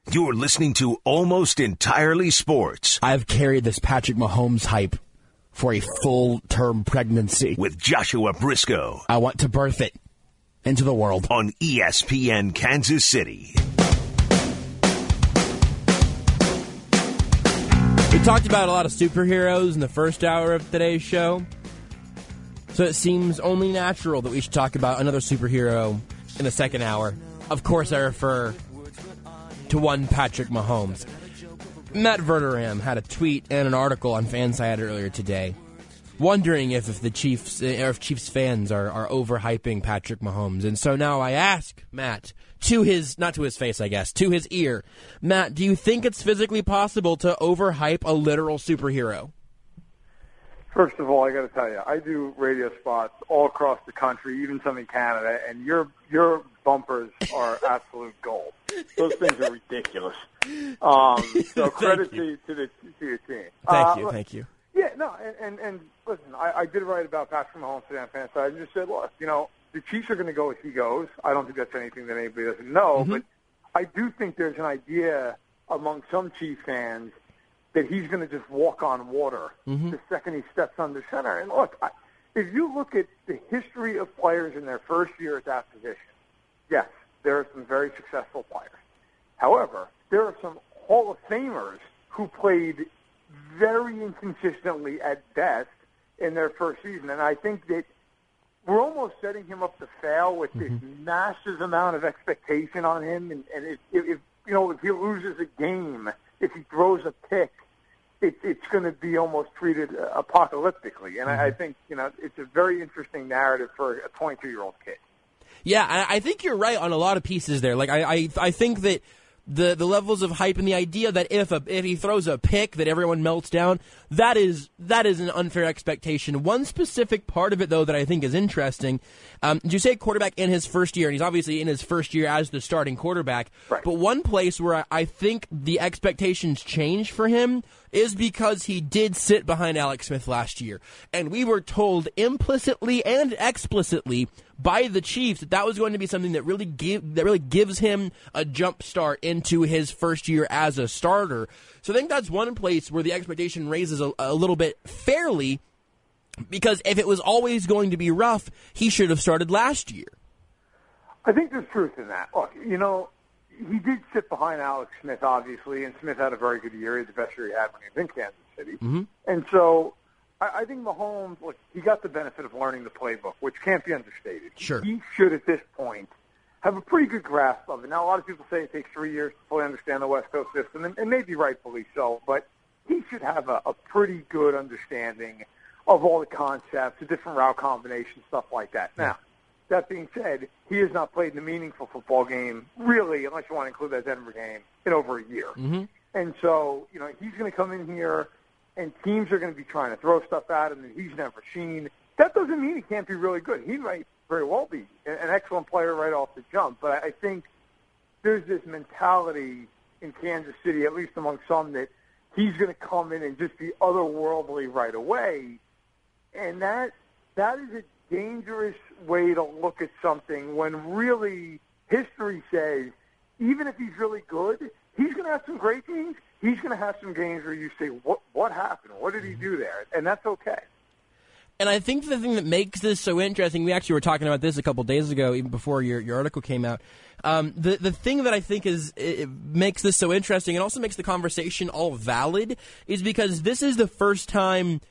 You're listening to Almost Entirely Sports. I've carried this Patrick Mahomes hype for a full-term pregnancy. With Joshua Briscoe. I want to birth it into the world. On ESPN Kansas City. We talked about a lot of superheroes in the first hour of today's show, so it seems only natural that we should talk about another superhero in the second hour. Of course, I refer to one Patrick Mahomes. Matt Verderam had a tweet and an article on Fanside earlier today, wondering if the Chiefs, or if Chiefs fans are overhyping Patrick Mahomes. And so now I ask Matt, not to his face, I guess, to his ear, Matt, do you think it's physically possible to overhype a literal superhero? First of all, I got to tell you, I do radio spots all across the country, even some in Canada, and your bumpers are absolute gold. Those things are ridiculous. So credit to your team. Thank you. Yeah, no, and listen, I did write about Patrick Mahomes today on Fanside. I just said, look, the Chiefs are going to go as he goes. I don't think that's anything that anybody doesn't know, but I do think there's an idea among some Chiefs fans that he's going to just walk on water the second he steps under center. And look, if you look at the history of players in their first year at that position, yes, there are some very successful players. However, there are some Hall of Famers who played very inconsistently at best in their first season. And I think that we're almost setting him up to fail with this massive amount of expectation on him. And if he loses a game, if he throws a pick, it's going to be almost treated apocalyptically. And I think, it's a very interesting narrative for a 22-year-old kid. Yeah, I think you're right on a lot of pieces there. Like, I think that the levels of hype and the idea that if he throws a pick that everyone melts down, that is an unfair expectation. One specific part of it, though, that I think is interesting, did you say quarterback in his first year? And he's obviously in his first year as the starting quarterback. Right. But one place where I think the expectations changed for him is because he did sit behind Alex Smith last year. And we were told implicitly and explicitly by the Chiefs that was going to be something that really gives him a jump start into his first year as a starter. So I think that's one place where the expectation raises a little bit fairly, because if it was always going to be rough, he should have started last year. I think there's truth in that. Look, he did sit behind Alex Smith, obviously, and Smith had a very good year. He had the best year he had when he was in Kansas City. Mm-hmm. And so I think Mahomes, look, he got the benefit of learning the playbook, which can't be understated. Sure. He should, at this point, have a pretty good grasp of it. Now, a lot of people say it takes 3 years to fully understand the West Coast system, and maybe rightfully so, but he should have a pretty good understanding of all the concepts, the different route combinations, stuff like that. Now, that being said, he has not played in a meaningful football game, really, unless you want to include that Denver game, in over a year. Mm-hmm. And so, he's going to come in here, and teams are going to be trying to throw stuff at him that he's never seen. That doesn't mean he can't be really good. He might very well be an excellent player right off the jump. But I think there's this mentality in Kansas City, at least among some, that he's going to come in and just be otherworldly right away. And that is a dangerous way to look at something when really history says even if he's really good, he's going to have some great games. He's going to have some games where you say, what happened? What did he do there? And that's okay. And I think the thing that makes this so interesting, we actually were talking about this a couple days ago, even before your article came out. The thing that I think it makes this so interesting and also makes the conversation all valid is because this is the first time,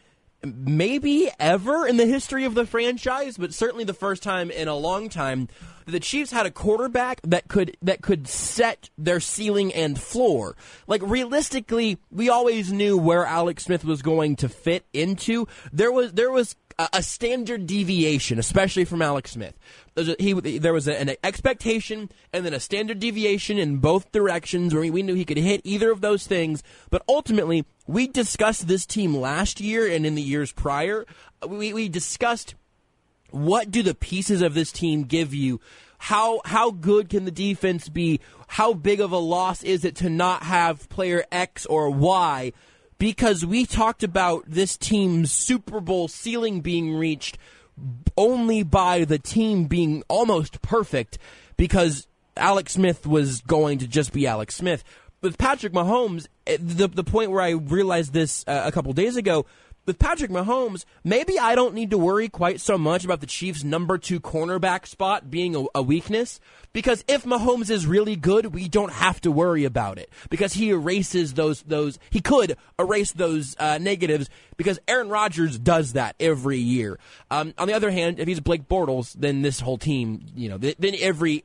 maybe ever in the history of the franchise, but certainly the first time in a long time, the Chiefs had a quarterback that could set their ceiling and floor. Like, realistically, we always knew where Alex Smith was going to fit into. There was a standard deviation, especially from Alex Smith. There was an expectation and then a standard deviation in both directions where we knew he could hit either of those things. But ultimately, we discussed this team last year and in the years prior. We discussed what do the pieces of this team give you? How good can the defense be? How big of a loss is it to not have player X or Y? Because we talked about this team's Super Bowl ceiling being reached only by the team being almost perfect because Alex Smith was going to just be Alex Smith. with Patrick Mahomes, the point where I realized this a couple days ago, with Patrick Mahomes, maybe I don't need to worry quite so much about the Chiefs' number 2 cornerback spot being a weakness, because if Mahomes is really good, we don't have to worry about it, because he erases he could erase those negatives, because Aaron Rodgers does that every year. On the other hand, if he's Blake Bortles, then this whole team, then every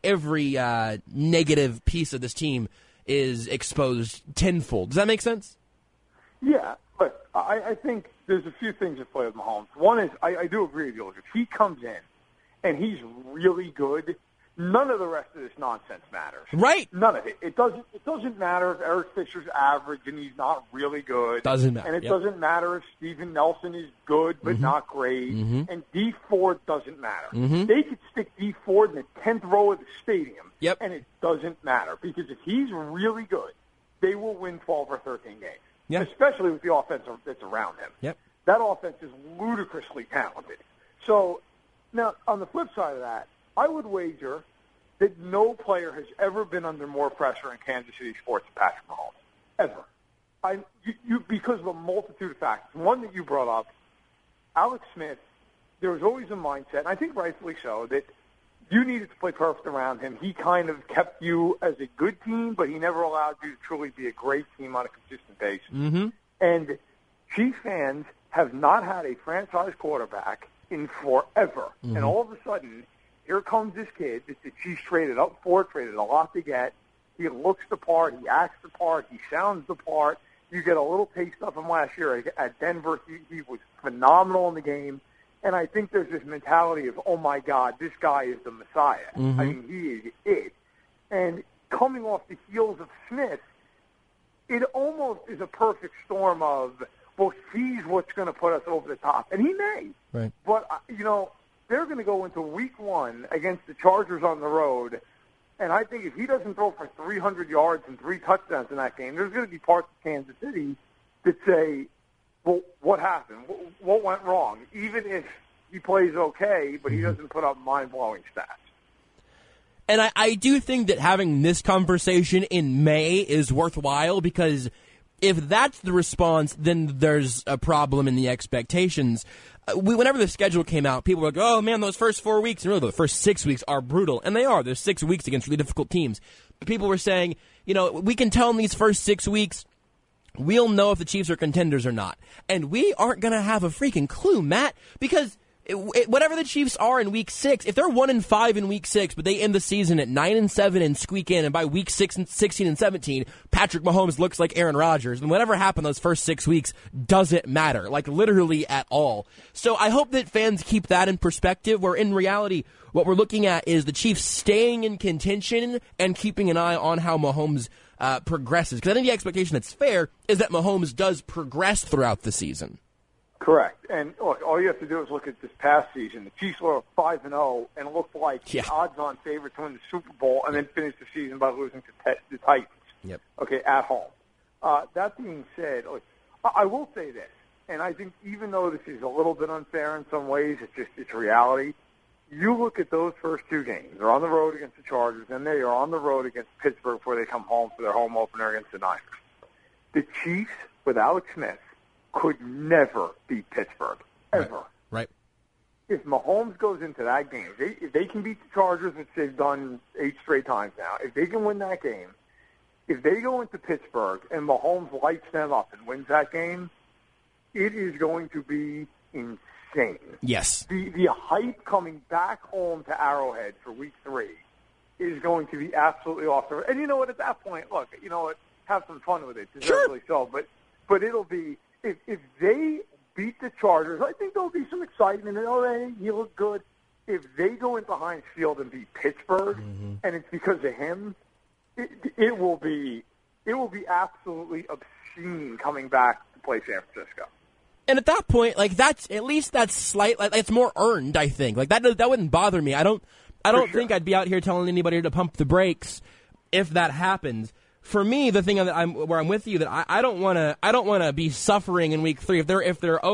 negative piece of this team is exposed tenfold. Does that make sense? Yeah, but I think there's a few things at play with Mahomes. One is, I do agree with you. If he comes in and he's really good, none of the rest of this nonsense matters. Right. None of it. It doesn't matter if Eric Fisher's average and he's not really good. Doesn't matter. And it doesn't matter if Steven Nelson is good but not great. And Dee Ford doesn't matter. They could stick Dee Ford in the 10th row of the stadium, and it doesn't matter. Because if he's really good, they will win 12 or 13 games. Yeah. Especially with the offense that's around him. Yep. That offense is ludicrously talented. So, now, on the flip side of that, I would wager that no player has ever been under more pressure in Kansas City sports than Patrick Mahomes. Ever. Because of a multitude of factors. One that you brought up, Alex Smith, there was always a mindset, and I think rightfully so, that you needed to play perfect around him. He kind of kept you as a good team, but he never allowed you to truly be a great team on a consistent basis. And Chiefs fans have not had a franchise quarterback in forever. And all of a sudden, here comes this kid that the Chiefs traded up for, traded a lot to get. He looks the part. He acts the part. He sounds the part. You get a little taste of him last year at Denver. He was phenomenal in the game. And I think there's this mentality of, oh, my God, this guy is the Messiah. I mean, he is it. And coming off the heels of Smith, it almost is a perfect storm of, well, he's what's going to put us over the top. And he may. Right. But, they're going to go into week 1 against the Chargers on the road. And I think if he doesn't throw for 300 yards and 3 touchdowns in that game, there's going to be parts of Kansas City that say, well, what happened? What went wrong? Even if he plays okay, but he doesn't put up mind-blowing stats. And I do think that having this conversation in May is worthwhile, because if that's the response, then there's a problem in the expectations. Whenever the schedule came out, people were like, oh, man, those first 4 weeks, and really the first 6 weeks are brutal. And they are. There's 6 weeks against really difficult teams. But people were saying, we can tell in these first 6 weeks, we'll know if the Chiefs are contenders or not. And we aren't going to have a freaking clue, Matt, because whatever the Chiefs are in week 6, if they're 1-5 in week 6, but they end the season at 9-7 and squeak in, and by week 16 and 17, Patrick Mahomes looks like Aaron Rodgers, then whatever happened those first 6 weeks doesn't matter, like literally at all. So I hope that fans keep that in perspective, where in reality, what we're looking at is the Chiefs staying in contention and keeping an eye on how Mahomes progresses. Because I think the expectation that's fair is that Mahomes does progress throughout the season. Correct. And look, all you have to do is look at this past season. The Chiefs were 5-0 and looked like the odds-on favorite to win the Super Bowl, and then finished the season by losing to the Titans. Yep. Okay, at home. That being said, look, I will say this, and I think even though this is a little bit unfair in some ways, it's reality. You look at those first 2 games. They're on the road against the Chargers, and they are on the road against Pittsburgh before they come home for their home opener against the Niners. The Chiefs, with Alex Smith, could never beat Pittsburgh, ever. Right. If Mahomes goes into that game, if they can beat the Chargers, which they've done 8 straight times now, if they can win that game, if they go into Pittsburgh and Mahomes lights them up and wins that game, it is going to be insane. Yes. The hype coming back home to Arrowhead for week 3 is going to be absolutely off the... And you know what, at that point, look, have some fun with it. Deservedly so. But it'll be... If they beat the Chargers, I think there'll be some excitement. Hey, you look good. If they go into Heinz Field and beat Pittsburgh, and it's because of him, it will be absolutely obscene coming back to play San Francisco. And at that point, like that's slight. Like it's more earned, I think. Like that wouldn't bother me. I don't think I'd be out here telling anybody to pump the brakes if that happens. For me, the thing that I'm with you, that I don't want to be suffering in week 3 if they're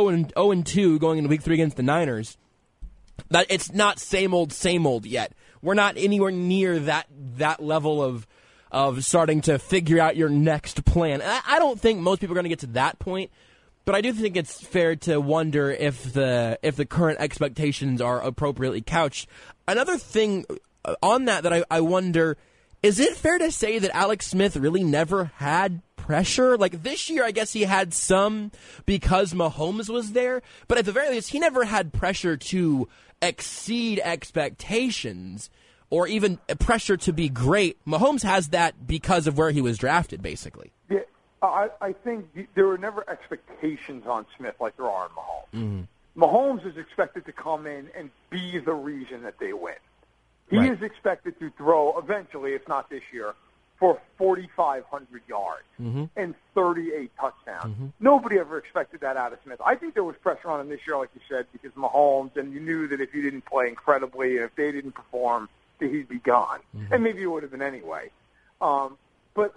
0-2 going into week 3 against the Niners. That it's not same old yet. We're not anywhere near that level of starting to figure out your next plan. I don't think most people are going to get to that point, but I do think it's fair to wonder if the current expectations are appropriately couched. Another thing on that I wonder, is it fair to say that Alex Smith really never had pressure? Like this year, I guess he had some because Mahomes was there, but at the very least, he never had pressure to exceed expectations or even pressure to be great. Mahomes has that because of where he was drafted, basically. Yeah, I think there were never expectations on Smith like there are on Mahomes. Mm-hmm. Mahomes is expected to come in and be the reason that they win. He is expected to throw eventually, if not this year, for 4,500 yards and 38 touchdowns. Mm-hmm. Nobody ever expected that out of Smith. I think there was pressure on him this year, like you said, because Mahomes, and you knew that if he didn't play incredibly, and if they didn't perform, that he'd be gone. Mm-hmm. And maybe it would have been anyway. But,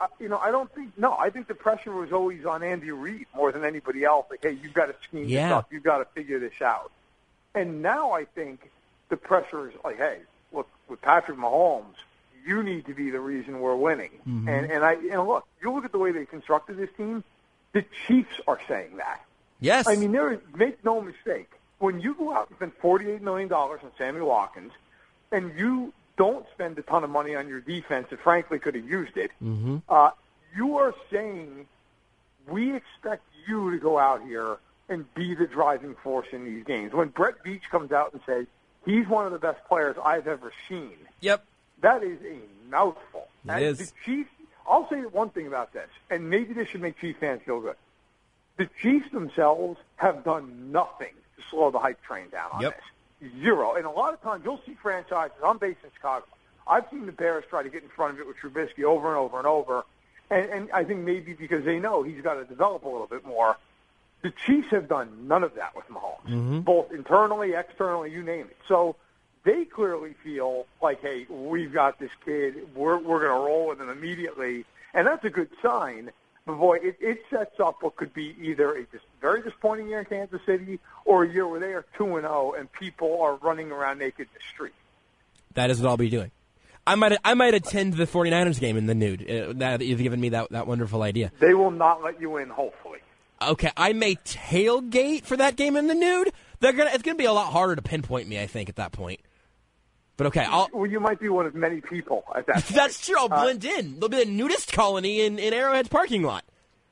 I think the pressure was always on Andy Reid more than anybody else. Like, hey, you've got to scheme this up. You've got to figure this out. And now I think the pressure is like, hey, look, with Patrick Mahomes, you need to be the reason we're winning. Mm-hmm. And look, you look at the way they constructed this team, the Chiefs are saying that. Yes. I mean, make no mistake. When you go out and spend $48 million on Sammy Watkins, and you don't spend a ton of money on your defense that frankly could have used it, you are saying we expect you to go out here and be the driving force in these games. When Brett Veach comes out and says, he's one of the best players I've ever seen. Yep. That is a mouthful. It is. The Chiefs, I'll say one thing about this, and maybe this should make Chiefs fans feel good. The Chiefs themselves have done nothing to slow the hype train down on this. Zero. And a lot of times you'll see franchises. I'm based in Chicago. I've seen the Bears try to get in front of it with Trubisky over and over and over. And I think maybe because they know he's got to develop a little bit more. The Chiefs have done none of that with Mahomes, both internally, externally, you name it. So they clearly feel like, hey, we've got this kid. We're going to roll with him immediately. And that's a good sign. But, boy, it sets up what could be either a very disappointing year in Kansas City or a year where they are 2-0 and people are running around naked in the street. That is what I'll be doing. I might attend the 49ers game in the nude. Now that you've given me that wonderful idea. They will not let you in, hopefully. Okay, I may tailgate for that game in the nude. It's gonna be a lot harder to pinpoint me, I think, at that point. But okay, well, you might be one of many people at that point. That's true. I'll blend in. There'll be a nudist colony in Arrowhead's parking lot.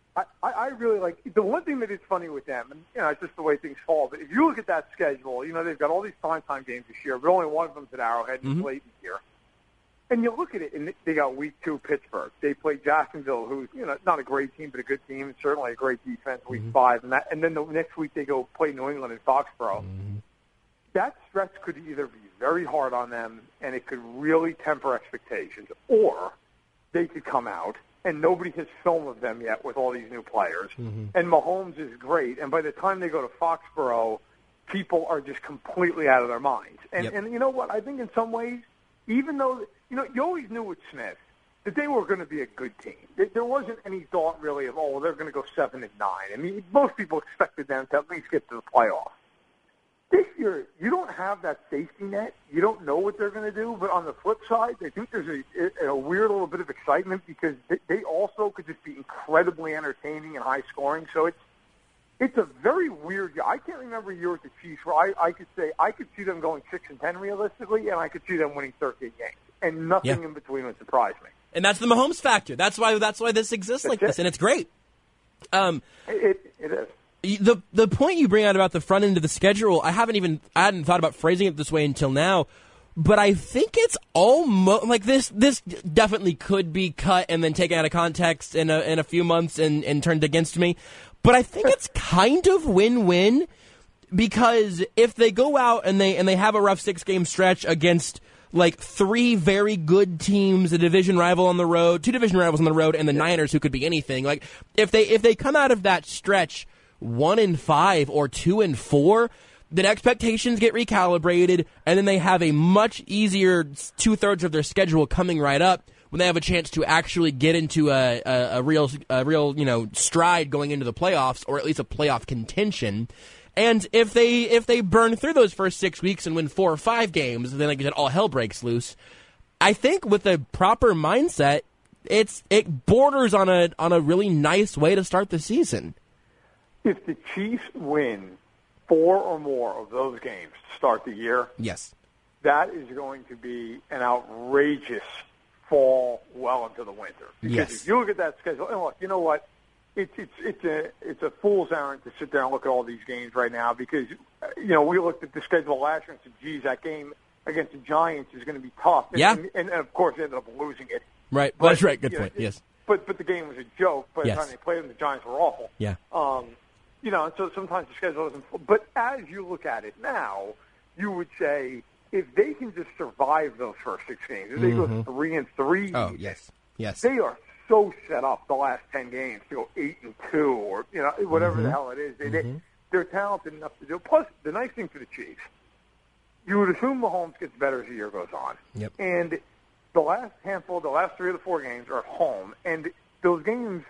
I really like the one thing that is funny with them, and it's just the way things fall. But if you look at that schedule, they've got all these primetime games this year, but only one of them's at Arrowhead and late in the year. And you look at it, and they got week 2 Pittsburgh. They play Jacksonville, who's not a great team, but a good team, and certainly a great defense. Week 5, and then the next week they go play New England in Foxborough. That stretch could either be very hard on them, and it could really temper expectations, or they could come out and nobody has film of them yet with all these new players. And Mahomes is great, and by the time they go to Foxborough, people are just completely out of their minds. And you know what? I think in some ways, even though you always knew with Smith that they were going to be a good team. There wasn't any thought really of, they're going to go 7-9. I mean, most people expected them to at least get to the playoffs. This year, you don't have that safety net. You don't know what they're going to do. But on the flip side, I think there's a weird little bit of excitement because they also could just be incredibly entertaining and high-scoring. So it's a very weird year. I can't remember a year with the Chiefs where I could say I could see them going 6-10 realistically, and I could see them winning 13 games. And nothing in between would surprise me. And that's the Mahomes factor. That's why this exists like this, and it's great. It is. The point you bring out about the front end of the schedule, I hadn't thought about phrasing it this way until now, but I think it's almost like this definitely could be cut and then taken out of context in a few months and turned against me. But I think it's kind of win-win because if they go out and they have a rough 6-game stretch against like 3 very good teams, a division rival on the road, 2 division rivals on the road, and the Niners, who could be anything. Like if they come out of that stretch 1-5 or 2-4, then expectations get recalibrated, and then they have a much easier 2/3 of their schedule coming right up when they have a chance to actually get into a real stride going into the playoffs, or at least a playoff contention. And if they burn through those first 6 weeks and win 4 or 5 games, then like you said, all hell breaks loose. I think with the proper mindset, it borders on a really nice way to start the season. If the Chiefs win 4 or more of those games to start the year, yes, that is going to be an outrageous fall well into the winter. Because yes. if you look at that schedule, and look, you know what? It's a fool's errand to sit there and look at all these games right now because, we looked at the schedule last year and said, geez, that game against the Giants is going to be tough. And of course, they ended up losing it. Right. Well, that's right. Good point. Yes. But the game was a joke. By the time they played them, the Giants were awful. Yeah. And so sometimes the schedule doesn't. But as you look at it now, you would say if they can just survive those first 6 games, if they go 3-3, oh yes, they are so set up the last 10 games to go 8-2 or whatever the hell it is. They're talented enough to do it. Plus, the nice thing for the Chiefs, you would assume Mahomes gets better as the year goes on. Yep. And the last 3 of the 4 games are at home, and those games,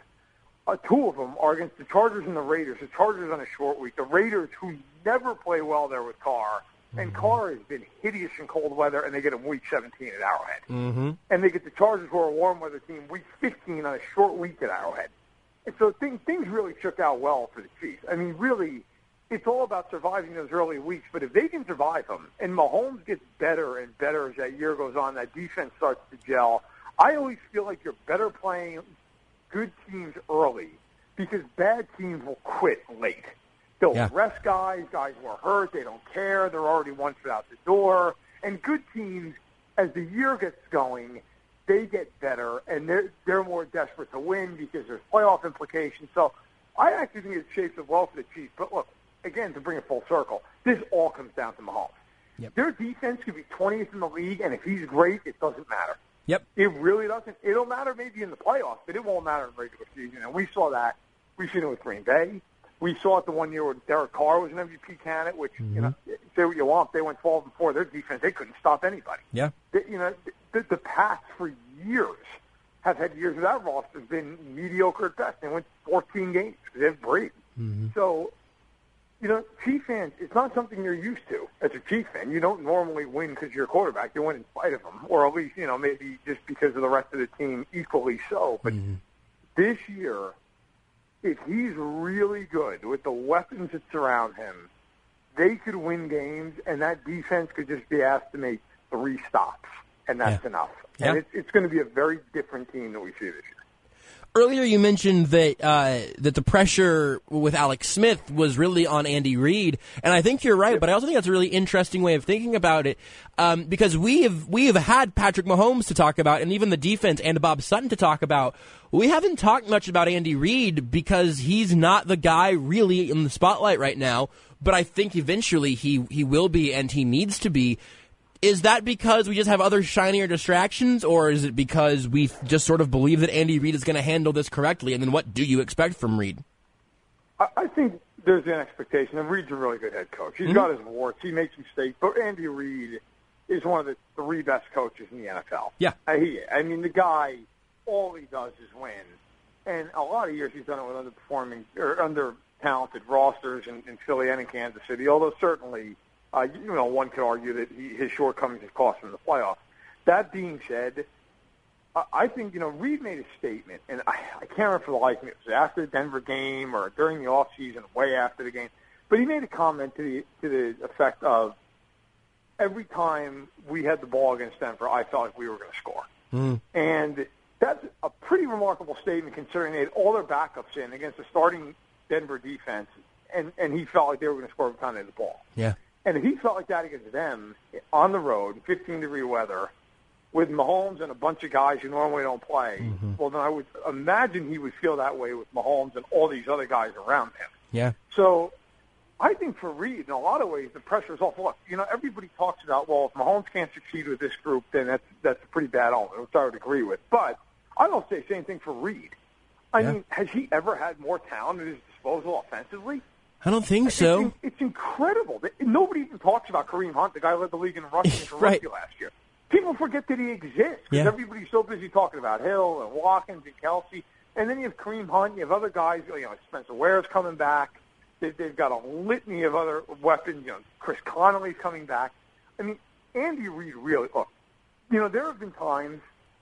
2 of them are against the Chargers and the Raiders. The Chargers on a short week. The Raiders, who never play well there with Carr, and Carr has been hideous in cold weather, and they get him week 17 at Arrowhead. And they get the Chargers, who are a warm weather team, week 15 on a short week at Arrowhead. And so things really shook out well for the Chiefs. I mean, really, it's all about surviving those early weeks. But if they can survive them, and Mahomes gets better and better as that year goes on, that defense starts to gel, I always feel like you're better playing good teams early because bad teams will quit late. They'll rest guys who are hurt, they don't care, they're already 1 foot out the door. And good teams, as the year gets going, they get better, and they're more desperate to win because there's playoff implications. So I actually think it shapes up well for the Chiefs. But look, again, to bring it full circle, this all comes down to Mahomes. Yep. Their defense could be 20th in the league, and if he's great, it doesn't matter. Yep. It really doesn't. It'll matter maybe in the playoffs, but it won't matter in the regular season. And we saw that. We've seen it with Green Bay. We saw it the one year where Derek Carr was an MVP candidate, which, say what you want, they went 12-4. Their defense, they couldn't stop anybody. Yeah. The Pats for years have had years where that roster's been mediocre at best. They went 14 games because they have Brady. So, Chief fans, it's not something you're used to as a Chief fan. You don't normally win because you're a quarterback. You win in spite of them, or at least, maybe just because of the rest of the team equally so. But this year, if he's really good with the weapons that surround him, they could win games, and that defense could just be asked to make 3 stops, and that's enough. Yeah. And it's going to be a very different team that we see this year. Earlier, you mentioned that that the pressure with Alex Smith was really on Andy Reid, and I think you're right. But I also think that's a really interesting way of thinking about it, because we have had Patrick Mahomes to talk about, and even the defense and Bob Sutton to talk about. We haven't talked much about Andy Reid because he's not the guy really in the spotlight right now. But I think eventually he will be, and he needs to be. Is that because we just have other shinier distractions, or is it because we just sort of believe that Andy Reid is going to handle this correctly? And then what do you expect from Reid? I think there's an expectation, and Reid's a really good head coach. He's got his warts. He makes mistakes. But Andy Reid is one of the 3 best coaches in the NFL. Yeah. I mean, the guy, all he does is win. And a lot of years he's done it with underperforming or under-talented rosters in Philly and in Kansas City, although certainly – one could argue that his shortcomings have cost him the playoffs. That being said, I think, Reid made a statement, and I can't remember for the life of me. It was after the Denver game or during the offseason, way after the game. But he made a comment to the effect of, every time we had the ball against Denver, I felt like we were going to score. And that's a pretty remarkable statement considering they had all their backups in against the starting Denver defense, and he felt like they were going to score every time they had the ball. Yeah. And if he felt like that against them on the road, 15-degree weather, with Mahomes and a bunch of guys who normally don't play, well, then I would imagine he would feel that way with Mahomes and all these other guys around him. Yeah. So I think for Reid, in a lot of ways, the pressure is off. Look, everybody talks about, well, if Mahomes can't succeed with this group, then that's a pretty bad omen, which I would agree with. But I don't say the same thing for Reid. I mean, has he ever had more talent at his disposal offensively? I don't think so. It's incredible. Nobody even talks about Kareem Hunt, the guy who led the league in rushing for rookie last year. People forget that he exists because everybody's so busy talking about Hill and Watkins and Kelsey. And then you have Kareem Hunt, you have other guys, Spencer Ware's coming back. They've got a litany of other weapons. Chris Connolly's coming back. I mean, Andy Reid really, look, there have been times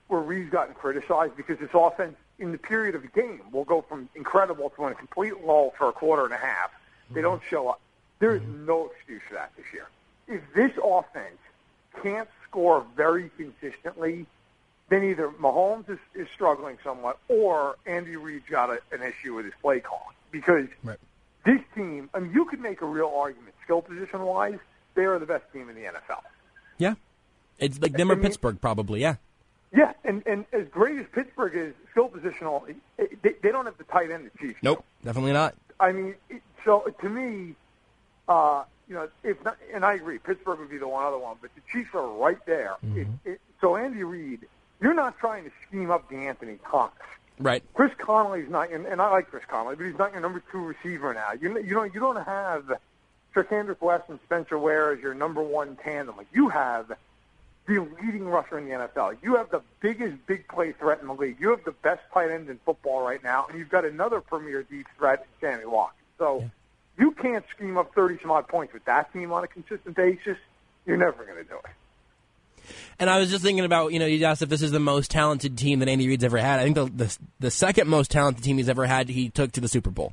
where Reed's gotten criticized because his offense in the period of the game will go from incredible to a complete lull for a quarter and a half. They don't show up. There is no excuse for that this year. If this offense can't score very consistently, then either Mahomes is struggling somewhat or Andy Reid's got an issue with his play calling. Because this team, I mean, you could make a real argument, skill position-wise, they are the best team in the NFL. Yeah. It's like them or Pittsburgh, probably, yeah. Yeah, and as great as Pittsburgh is skill positional, they don't have the tight end the Chiefs. Nope, definitely not. I mean, so to me, you know, if not, and I agree, Pittsburgh would be the one other one, but the Chiefs are right there. So Andy Reid, you're not trying to scheme up DeAnthony Thomas. Right. Chris Conley's not, and I like Chris Conley, but he's not your number 2 receiver now. You don't have Charkandrick West and Spencer Ware as your number 1 tandem. Like, you have the leading rusher in the NFL. You have the biggest big play threat in the league. You have the best tight end in football right now, and you've got another premier deep threat in Sammy Watkins. So you can't scheme up 30-some-odd points with that team on a consistent basis. You're never going to do it. And I was just thinking about, you know, you asked if this is the most talented team that Andy Reid's ever had. I think the second most talented team he's ever had, he took to the Super Bowl.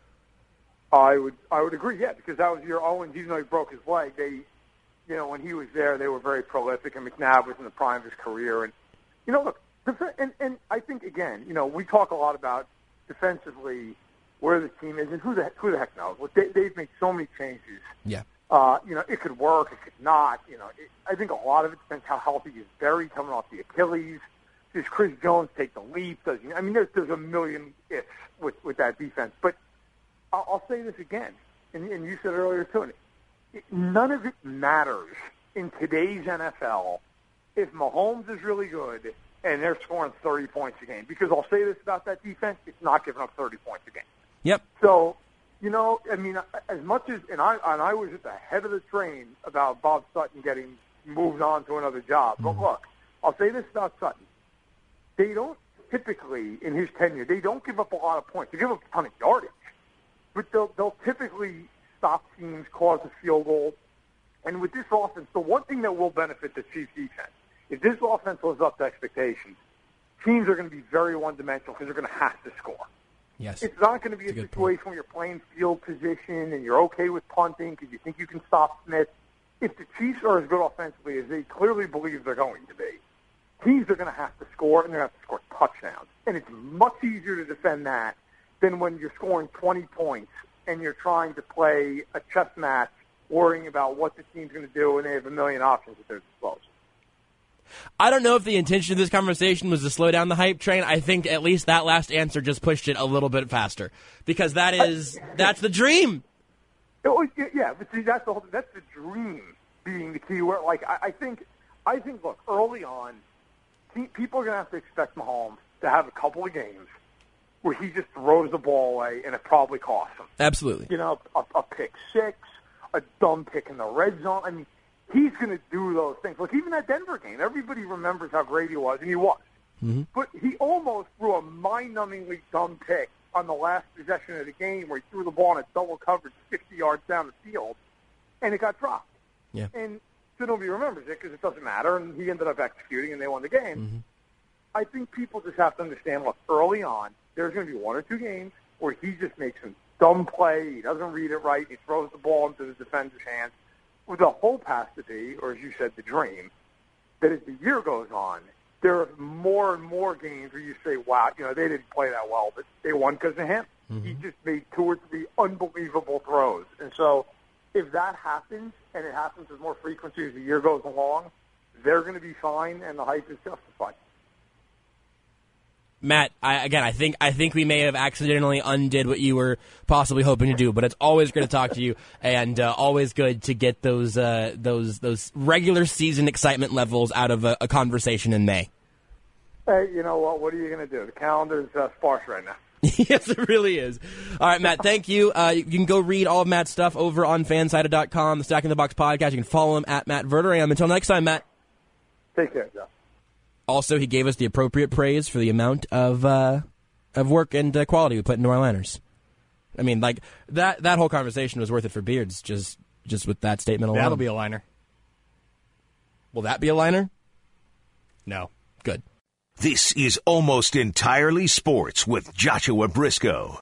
I would agree, yeah, because that was your Owens, even though he broke his leg. You know, when he was there, they were very prolific, and McNabb was in the prime of his career. And, you know, look, and I think, again, you know, we talk a lot about defensively where the team is, and who the heck knows? Look, they've made so many changes. Yeah. You know, it could work, it could not. You know, I think a lot of it depends how healthy is Berry coming off the Achilles. Does Chris Jones take the leap? Does he? I mean, there's a million ifs with that defense. But I'll say this again, and you said earlier too, none of it matters in today's NFL if Mahomes is really good and they're scoring 30 points a game. Because I'll say this about that defense, it's not giving up 30 points a game. Yep. So, you know, I mean, as much as, and I was at the head of the train about Bob Sutton getting moved on to another job. But look, I'll say this about Sutton. They don't typically, in his tenure, they don't give up a lot of points. They give up a ton of yardage. But they'll typically stop teams, cause a field goal. And with this offense, the one thing that will benefit the Chiefs defense, if this offense lives up to expectations, teams are going to be very one-dimensional because they're going to have to score. Yes. It's not going to be a situation where you're playing field position and you're okay with punting because you think you can stop Smith. If the Chiefs are as good offensively as they clearly believe they're going to be, teams are going to have to score, and they're going to have to score touchdowns. And it's much easier to defend that than when you're scoring 20 points and you're trying to play a chess match worrying about what the team's going to do, and they have a million options at their disposal. I don't know if the intention of this conversation was to slow down the hype train. I think at least that last answer just pushed it a little bit faster because that's the dream. Yeah, but see, that's the dream being the key word. Like, I think, look, early on, people are going to have to expect Mahomes to have a couple of games where he just throws the ball away and it probably costs him. Absolutely. You know, a pick six, a dumb pick in the red zone. I mean, he's going to do those things. Look, even that Denver game, everybody remembers how great he was, and he was. Mm-hmm. But he almost threw a mind-numbingly dumb pick on the last possession of the game where he threw the ball in a double coverage 50 yards down the field, and it got dropped. Yeah. And so nobody remembers it because it doesn't matter, and he ended up executing, and they won the game. Mm-hmm. I think people just have to understand, look, early on, there's going to be one or two games where he just makes a dumb play, he doesn't read it right, he throws the ball into the defender's hands. Well, the hope has to be, or as you said, the dream, that as the year goes on, there are more and more games where you say, wow, you know, they didn't play that well, but they won because of him. Mm-hmm. He just made 2 or 3 unbelievable throws. And so if that happens, and it happens with more frequency as the year goes along, they're going to be fine, and the hype is justified. Matt, I think we may have accidentally undid what you were possibly hoping to do, but it's always great to talk to you, and always good to get those regular season excitement levels out of a conversation in May. Hey, you know what? What are you going to do? The calendar's sparse right now. Yes, it really is. All right, Matt, thank you. You can go read all of Matt's stuff over on fansided.com, the Stacking the Box podcast. You can follow him at Matt Verderame. Until next time, Matt. Take care, Joe. Also, he gave us the appropriate praise for the amount of work and quality we put into our liners. I mean, like that whole conversation was worth it for Beards, just with that statement alone. That'll be a liner. Will that be a liner? No. Good. This is Almost Entirely Sports with Joshua Briscoe.